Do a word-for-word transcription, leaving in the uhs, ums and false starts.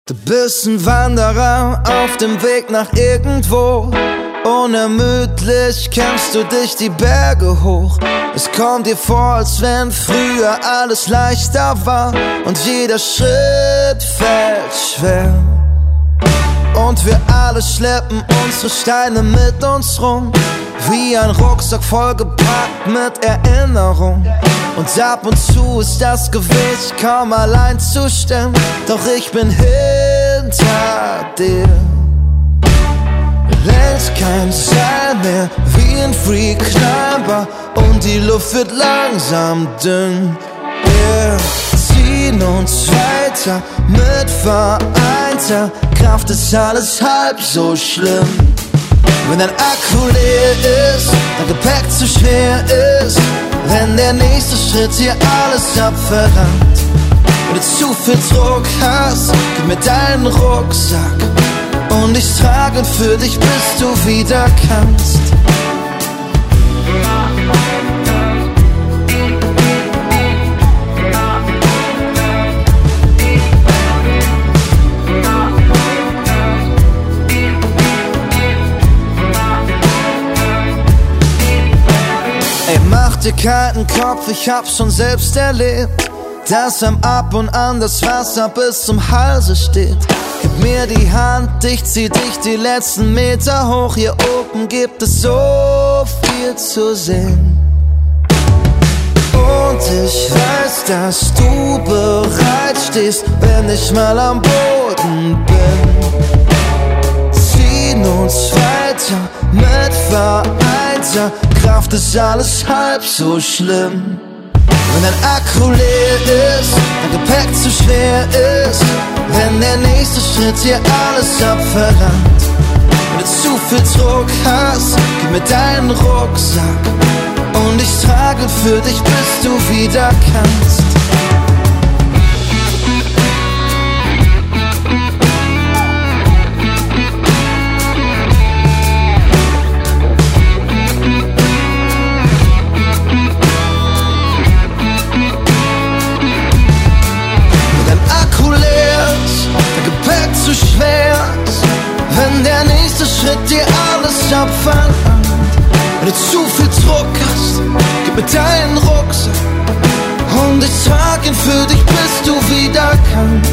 Du bist ein Wanderer auf dem Weg nach irgendwo. Unermüdlich kämpfst du dich die Berge hoch. Es kommt dir vor, als wenn früher alles leichter war und jeder Schritt fällt schwer. Und wir alle schleppen unsere Steine mit uns rum, wie ein Rucksack vollgepackt mit Erinnerung. Und ab und zu ist das Gewicht kaum allein zu stemmen, doch ich bin hinter dir. Längst kein Seil mehr, wie ein Free Climber, und die Luft wird langsam dünn. Wir ziehen uns weiter mit vereinter Kraft, ist alles halb so schlimm. Wenn dein Akku leer ist, dein Gepäck zu schwer ist, wenn der nächste Schritt dir alles abverlangt, wenn du zu viel Druck hast, gib mir deinen Rucksack und ich trage ihn für dich, bis du wieder kannst. Ey, mach dir keinen Kopf, ich hab's schon selbst erlebt, dass am Ab und an das Wasser bis zum Halse steht. Gib mir die Hand, ich zieh dich die letzten Meter hoch. Hier oben gibt es so viel zu sehen. Und ich weiß, dass du bereit stehst, wenn ich mal am Boden bin. Ziehen uns weiter mit vereinter Kraft, ist alles halb so schlimm. Wenn dein Akku leer ist, dein Gepäck zu schwer ist, wenn der nächste Schritt dir alles abverlangt, wenn du zu viel Druck hast, gib mir deinen Rucksack und ich trage ihn für dich, bis du wieder kannst. Wenn der nächste Schritt dir alles abverlangt, wenn du zu viel Druck hast, gib mir deinen Rucksack und ich trag ihn für dich, bis du wieder kannst.